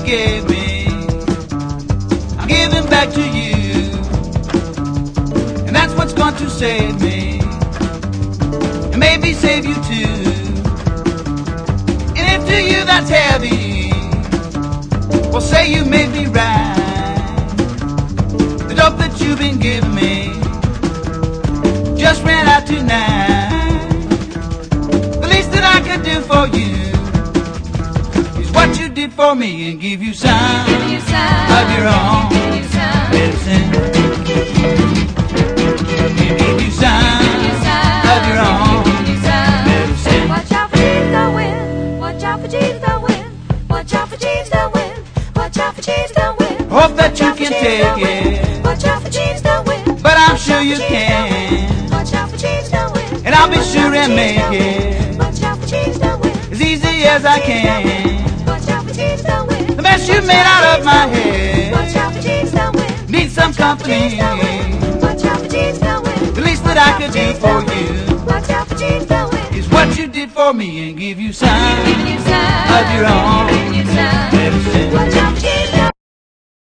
gave me, I'm giving back to you. And that's what's going to save me, and maybe save you too. And if to you that's heavy, well, say you made me right. The dope that you've been giving me just ran out tonight. The least that I could do for you is what you did for me, and give you some of your own medicine. Give you some of your own medicine. Watch out for Jeeves the wind. Watch out for Jeeves the wind. Watch out for Jeeves the wind. Watch out for Jeeves the wind. Hope that you can take it, Watch out for Jeeves the wind. but I'm sure you can. Watch out for Jeeves the wind. And I'll be sure and make it Watch out for Jeeves the wind. as easy as I can. Watch out for Jeeves the wind. The mess you made out of my head Watch out for Jeeves the wind. needs some company. Watch out for Jeeves the wind. The least that I could do for you Watch out for Jeeves the wind. is what you did for me, and give you some Giving you some of your own Giving you some. medicine. Watch out for Jeeves